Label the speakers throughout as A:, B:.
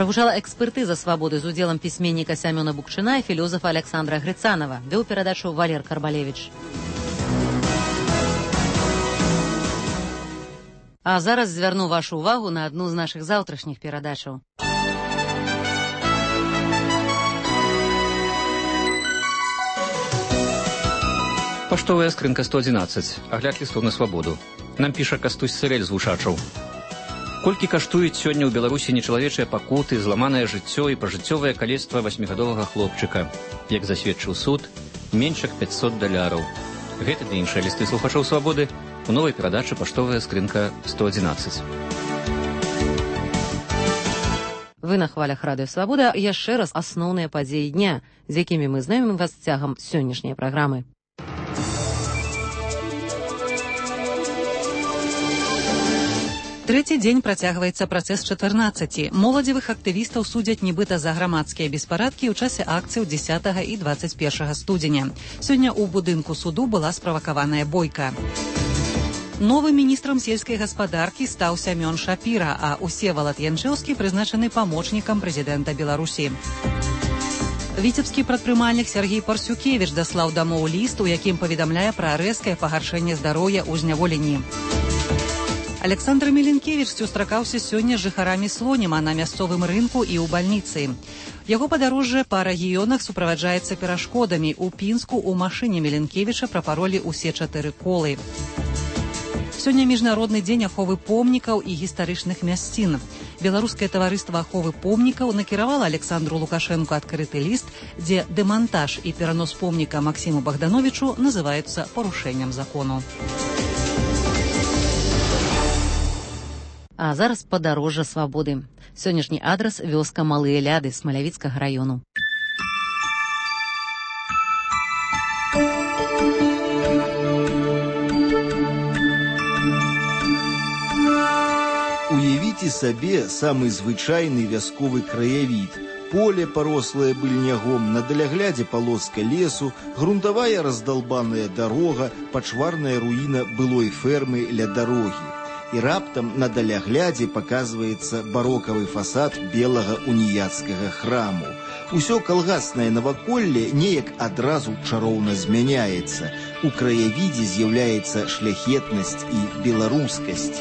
A: Прагучала экспертыза свабоды з удзелам пісьменніка Сямёна Букчына і філёзафа Александра Грыцанова. Вёў перадачу Валер Карбалевіч. А зараз звярну вашу увагу на адну з нашых заўтрашніх перадачаў.
B: Паштовая скрынка 111. Агляд лістоў на свабоду. Нам піша Кастусь Сырэль з Вушачаў. Колькі каштуюць сёння ў Беларусі нечалавечыя пакуты, зламанае жыццё і пажыццёвае калецтва 8гадовага хлопчыка. Як засведчыў суд, менш як $500. Гэты ды іншыя лісты слухачоў свабоды у новай перадачы «Паштовая скрынка 111».
A: Вы на хвалях радыё «Свабода». Яшчэ раз асноўныя падзеі дня, з якімі мы знаёмім вас цягам сённяшняй праграмы. Трэці дзень працягваецца працэс 14. Моладзевых актывістаў судзяць нібыта за грамадскія беспарадкі ў часе акцыяў 10 і 21 студзеня. Сёння ў будынку суду была справакаваная бойка. Новым міністрам сельскай гаспадаркі стаў Сямён Шапіра, а Усевалад Янчэўскі прызначаны памочнікам прэзідэнта Беларусі. Віцебскі прадпрымальнік Сергей Парсюкевіч даслаў дамоў ліст, у якім паведамляе пра рэзкае пагаршэнне здароўя ў зняволенні. Александр Меленкевіч сустракаўся сёння з жыхарамі Слоніма на мясцовым рынку і ў бальніцы. Яго падарожжа па рэгіёнах суправаджаецца перашкодамі. У Пінску ў машыне Меленкевіча прапаролі ўсе 4 колы. Сёння міжнародны дзень аховы помнікаў і гістарычных мясцін. Беларускае таварыства аховы помнікаў накіравала Александру Лукашэнку адкрыты ліст, дзе дэмантаж і перанос помніка Максіму Богдановичу называюцца парушэннем закону. А зараз падарожжа свабоды. Сённяшні адрас вёска Малыя Ляды Смалявіцкага раёну.
C: Уявіце сабе самы звычайны вясковы краявід. Поле, парослае быльнягом, на даляглядзе палоска лесу, грунтавая раздалбаная дарога, пачварная руіна былой фермы ля дарогі. І раптам на даляглядзе паказваецца барокавы фасад белага уніяцкага храму. Усё калгаснае наваколле неяк адразу чароўна змяняецца. У краявідзе з'яўляецца шляхетнасць і беларускасць.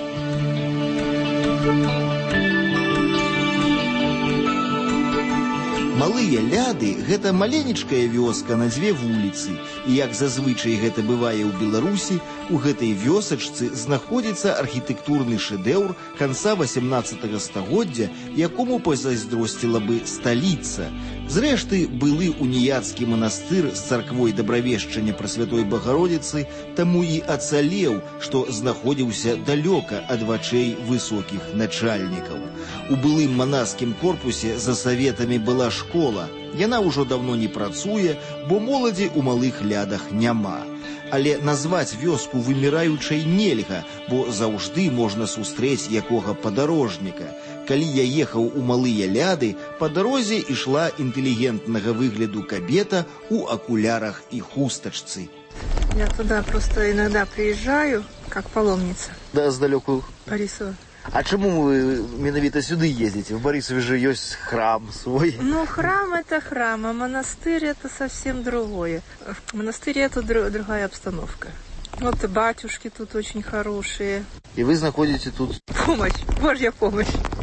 C: Малыя Ляды – гэта маленечкая вёска на 2 вуліцы. І як зазвычай гэта бывае ў Беларусі, у гэтай вёсачцы знаходзіцца архітэктурны шэдэўр канца 18 стагоддзя, якому пазайздросціла бы сталіца. Зрэшты, былы уніяцкі манастыр з царквой Дабравешчання Прасвятой Багародзіцы таму і ацалеў, што знаходзіўся далёка ад вачэй высокіх начальнікаў. У былым манаскім корпусе за саветамі была школа. Яна ўжо даўно не працуе, бо моладзі ў Малых Лядах няма. Але назваць вёску выміраючай нельга, бо заўжды можна сустрэць якога падарожніка. Калі я ехаў у Малыя Ляды, па дарозе ішла інтэлігентнага выгляду кабета у акулярах і хустачцы.
D: Я туда просто иногда приезжаю, как паломница.
E: Да, сдалеку.
D: Борисова.
E: А чему вы менавіта сюды ездите? В Борисове же есть храм свой.
D: Ну, храм это храм, а монастырь это совсем другое. В монастыре это другая обстановка. Вот и батюшки тут очень хорошие.
E: И вы находите тут...
D: Помощь, Божья помощь.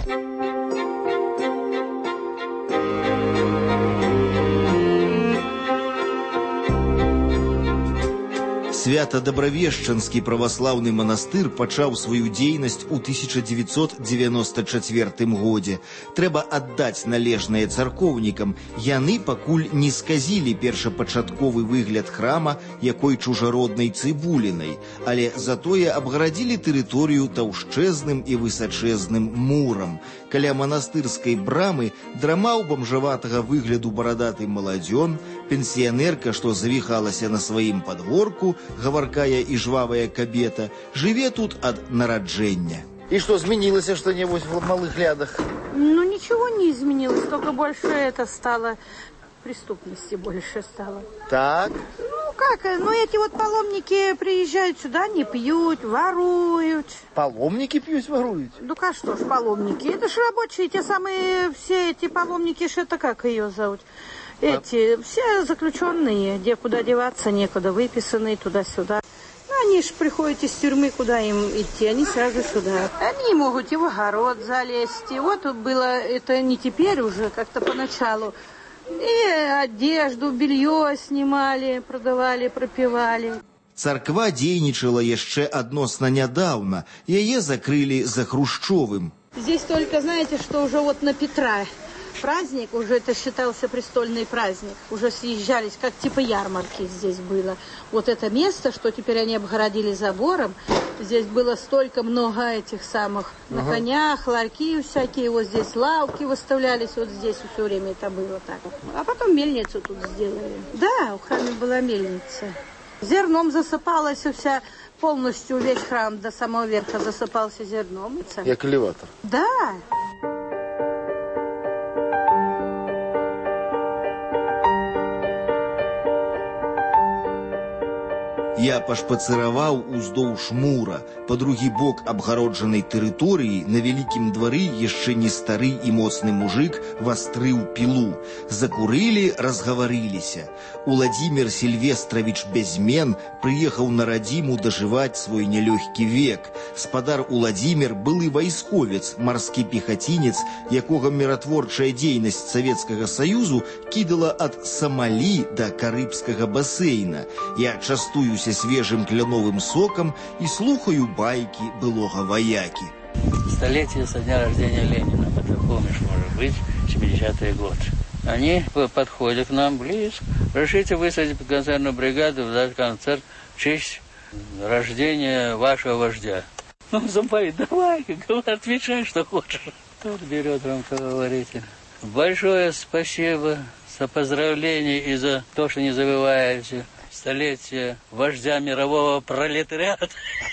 C: Свято-Дабравешчанскі праваслаўны манастыр пачаў сваю дзейнасць у 1994 годзе. Трэба аддаць належнае царкоўнікам. Яны пакуль не сказілі першапачатковы выгляд храма якой чужароднай цыбулінай, але затое абгарадзілі тэрыторыю таўшчэзным і высачэзным мурам. Каля манастырскай брамы драмаў бамжаватага выгляду барадаты маладзён, пенсіянерка, што завіхалася на сваім падворку, гаваркая и жвавая кабета, жыве тут от нараджэння.
E: И что, изменилось что-нибудь в Малых Лядах?
F: Ну, ничего не изменилось, только больше это стало, преступности больше стало.
E: Так?
F: Ну, как? Ну, эти вот паломники приезжают сюда, не пьют, воруют.
E: Паломники пьют, воруют?
F: Ну, а что ж паломники? Это ж рабочие, те самые, все эти паломники, что это как ее зовут? Эти, все заключенные, где куда деваться некуда, выписанные туда-сюда. Они же приходят из тюрьмы, куда им идти, они сразу сюда. Они могут и в огород залезть. И вот было это не теперь уже, как-то поначалу. И одежду, белье снимали, продавали, пропивали.
C: Царква дзейнічала яшчэ адносна нядаўна. Яе закрылі за Хрушчовым.
F: Здесь только, знаете, что уже вот на Петра праздник, уже это считался престольный праздник. Уже съезжались, как типа ярмарки здесь было. Вот это место, что теперь они обгородили забором, здесь было столько много этих самых на конях, ларьки всякие, вот здесь лавки выставлялись, вот здесь все время это было так. А потом мельницу тут сделали. Да, в храме была мельница. Зерном засыпалась вся, полностью весь храм до самого верха засыпался зерном.
E: Як элеватор.
F: Да.
C: Я пашпацыраваў уздоўж мура. Па другі бок абгароджанай тэрыторыі на вялікім двары яшчэ не стары і моцны мужык вастрыў пілу. Закурылі, разгаварыліся. Уладзімир Сільвестравіч Бязмен прыехаў на радзіму дажываць свой нялёгкі век. Спадар Уладзімир былы вайсковец, марскі пехацінец, якога міратворчая дзейнасць Савецкага Саюзу кідала ад Самалі да Карыбскага басейна. Я частуюся свежим кляновым соком и слухаю байки былого вояки.
G: Столетие со дня рождения Ленина, это помнишь, может быть, 70-й год. Они подходят к нам близко. Решите высадить концертную бригаду, дать концерт в честь рождения вашего вождя. Ну, зомбарит, давай, отвечай, что хочешь. Тут берет громкоговоритель. Большое спасибо за поздравления и за то, что не забываете столетие вождя мирового пролетариата.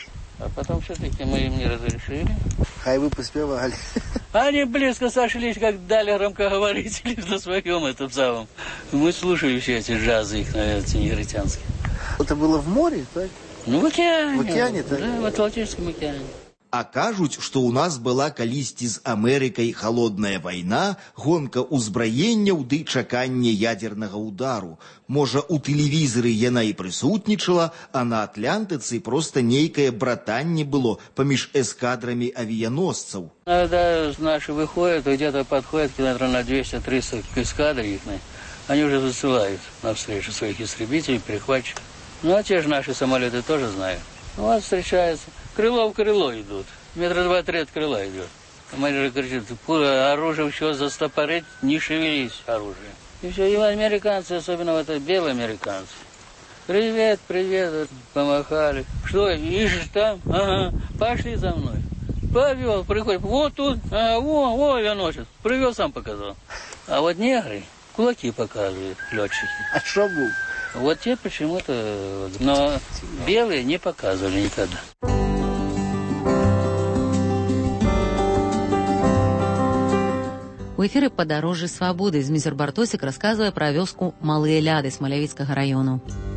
G: А потом все-таки мы им не разрешили.
E: Хай вы поспевали.
G: Они близко сошлись, как дали громкоговорители на своем этом самом. Мы слушали все эти джазы их, наверное, негритянские.
E: Это было в море, так?
G: Ну, в океане.
E: В океане, так?
G: Да, в Атлантическом океане.
C: А кажуць, што ў нас была калісьці з Амерыкай халодная вайна, гонка ўзбраенняў ды чаканне ядзернага удару. Можа, у тэлевізары яна і прысутнічала, а на Атлантыцы проста нейкае братанне было паміж эскадрамі авіяносцаў.
G: Когда наши выходят, где-то подходят километров на 200-300 к эскадре их, они уже засылают навстречу своих истребителей, перехватчиков. Ну, а те же наши самолеты тоже знают. Вот встречаются. Крыло в крыло идут. Метра 2-3 от крыла идет. Командир кричит, оружие все застопорить, не шевелись оружие. И все, и американцы, особенно вот это белые американцы. Привет, привет, помахали. Что, ищешь там? Ага, пошли за мной. Повел, приходит, вот тут, во, авианосец. Привел, сам показал. А вот негры кулаки показывают, летчики.
E: А что был?
G: Вот те почему-то, но белые не показывали никогда.
A: У эфіры «Падарожжы свабоды» Змізер Бартосік расказвае пра вёску Малыя Ляды Смалявіцкага раёну.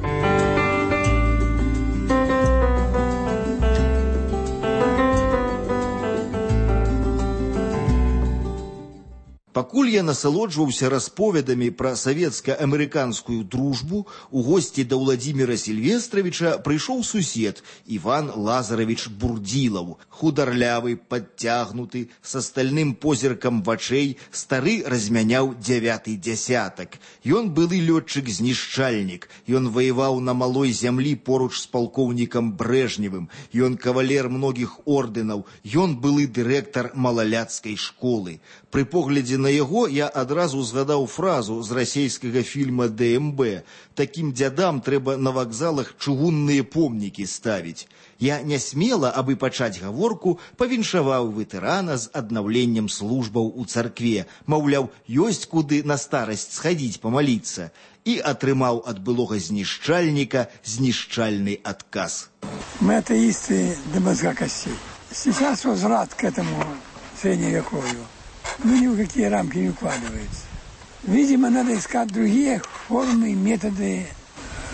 C: Пакуль я насалоджваўся расповедамі пра савецка-амерыканскую дружбу, у госці да Уладзіміра Сільвестравіча прыйшоў сусед Іван Лазаравіч Бурдзілаў, хударлявы, падцягнуты, са стальным позіркам вачэй, стары размяняў 9-й дзясятак. Ён былы лётчык-знішчальнік, ён ваяваў на малой зямлі поруч з палкоўнікам Брэжневым, ён кавалер многіх ордэнаў, ён былы дырэктар малаляцкай школы. Пры поглядзе на яго я адразу згадаў фразу з расейскага фільма «ДМБ». Такім дзядам трэба на вакзалах чыгунныя помнікі ставіць. Я нясмела, абы пачаць гаворку, павіншаваў ветэрана з аднаўленнем службаў у царкве. Маўляў, ёсць куды на старасць схадзіць памаліцца. І атрымаў ад былога знішчальніка знішчальны адказ.
H: Мы атеисты до мозга костей. Сейчас возврат к этому средневековью. Ну, ни в какие рамки не укладывается. Видимо, надо искать другие формы и методы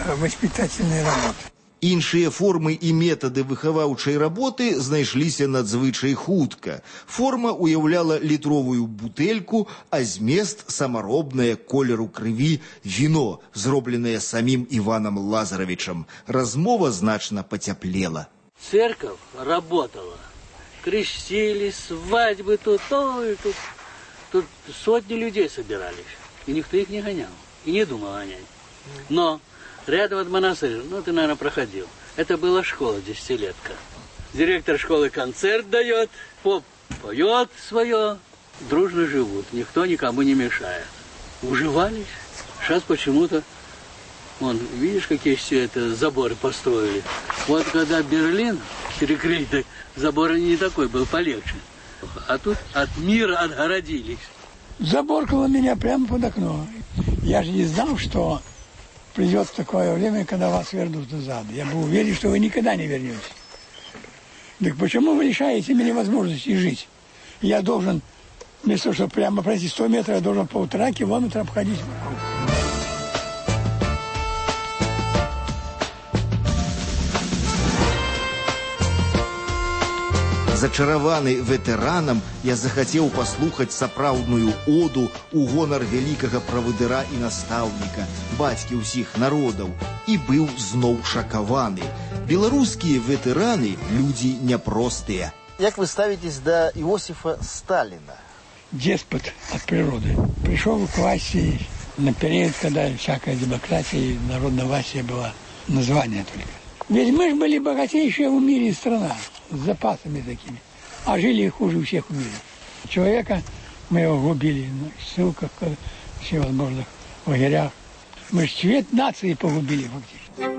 H: воспитательной работы.
C: Іншыя формы і метады выхаваўчай работы знайшліся надзвычай хутка. Форма уяўляла літровую бутэльку, а змест самаробнае колеру крыві віно, зробленае самім Іванам Лазаровичам. Размова значна пацяплела.
G: Церковь работала. Крестили, свадьбы тут, ой, тут. Тут сотни людей собирались. И никто их не гонял. И не думал гонять. Но рядом от монастыря, ну, ты, наверное, проходил. Это была школа, 10-летка. Директор школы концерт дает, поп поет свое. Дружно живут, никто никому не мешает. Уживались. Сейчас почему-то, вон, видишь, какие все это заборы построили. Вот когда Берлин перекрыли, забор не такой был, полегче. А тут от мира отгородились.
H: Заборкало меня прямо под окно. Я же не знал, что придет такое время, когда вас вернут назад. Я был уверен, что вы никогда не вернетесь. Так почему вы лишаете меня возможности жить? Я должен, вместо того, чтобы прямо пройти 100 метров, я должен 1,5 километра обходить вокруг.
C: Зачараваны ветэранам, я захацеў паслухаць сапраўдную оду ў гонар вялікага правадыра і настаўніка, бацькі ўсіх народаў, і быў зноў шакаваны. Беларускія ветэраны – людзі няпростыя.
E: Як вы ставитесь до Иосифа Сталина?
H: Деспот от природы. Пришел к власти на период, когда всякая демократия и народновластие было название только. Ведь мы же были богатейшая в мире страна, с запасами такими, а жили хуже всех в мире. Человека мы его губили в ссылках, в всевозможных лагерях. Мы же цвет нации погубили фактически.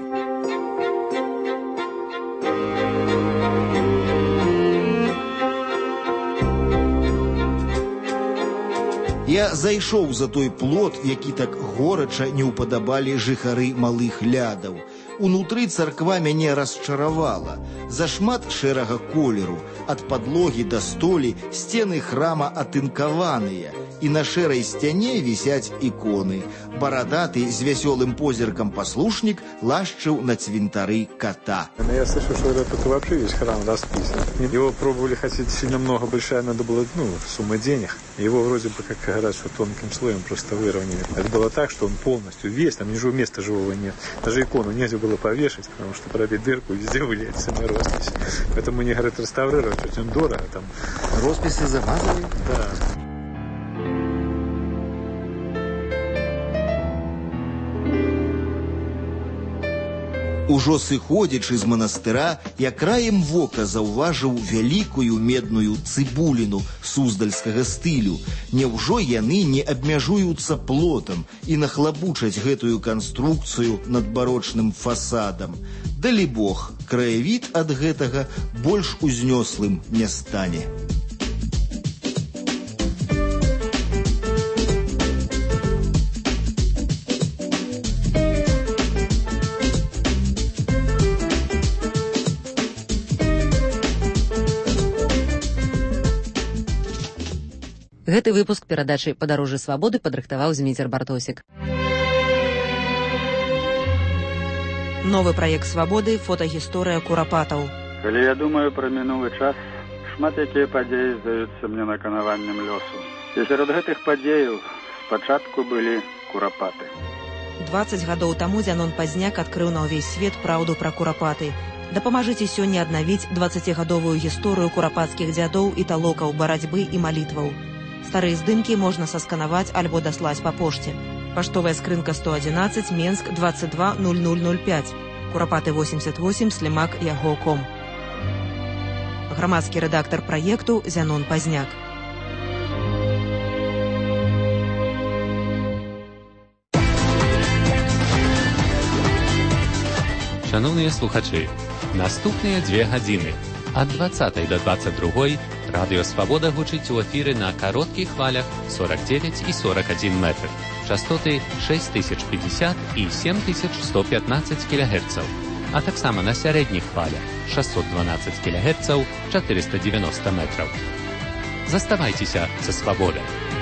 C: Я зайшоў за той плот, які так горача не ўпадабалі жыхары малых лядаў. Унутры царква мяне расчаравала. Зашмат шэрага колеру. Ад падлогі да столі сцены храма атынкаваныя. І на шэрай сцяне вісяць іконы. Барадаты з вясёлым позіркам паслушнік лашчыў на цвинтары кота.
I: Я слышу, что это вообще весь храм расписан. Его пробовали хотеть сильно много, большая надо было, сумма денег. Его вроде бы, как говорят, что тонким слоем просто выровняли. Это было так, что он полностью весь, там места живого нет. Даже икону нельзя было повешать, потому что пробить дырку, везде вылезет самая роспись. Поэтому они говорят реставрировать, очень дорого там.
E: Росписи замазали?
I: Да.
C: Ужо сыходзячы з манастыра, я краем вока заўважыў вялікую медную цыбуліну суздальскага стылю. Няўжо яны не абмяжуюцца плотам і нахлабучаць гэтую канструкцыю над барочным фасадам? Далібог, краявід ад гэтага больш узнёслым не стане.
A: Гэты выпуск перадачы «Падарожжы свабоды» падрыхтаваў Зміцер Бартосік.
J: Новы праект «Свабоды» – фотагісторыя курапатаў.
K: Калі я думаю пра мінулы час, шмат якія падзеі здаюцца мне наканаваннем лёсу. І сярод гэтых падзеяў спачатку былі курапаты.
J: 20 гадоў таму Зянон Пазняк адкрыў на ўвесь свет праўду пра курапаты. Дапамажыце сёння аднавіць 20гадовую гісторыю курапацкіх дзядоў і талокаў, барацьбы і малітваў. Старыя здымкі можна сасканаваць альбо даслаць па пошце. Паштовая скрынка 111, Менск 220005. Курапаты 88, Слімак Яго.ком. Грамадскі рэдактар праекту Зянон Пазняк.
L: Шановныя слухачы, наступныя 2 гадзіны ад 20 до 22 Радыё Свабода гучыць у эфіры на кароткіх хвалях 49 і 41 метр. Частоты 6050 і 7115 кГц, а таксама на сярэдніх хвалях 612 кГц, 490 метров. Заставайцеся са свабодай.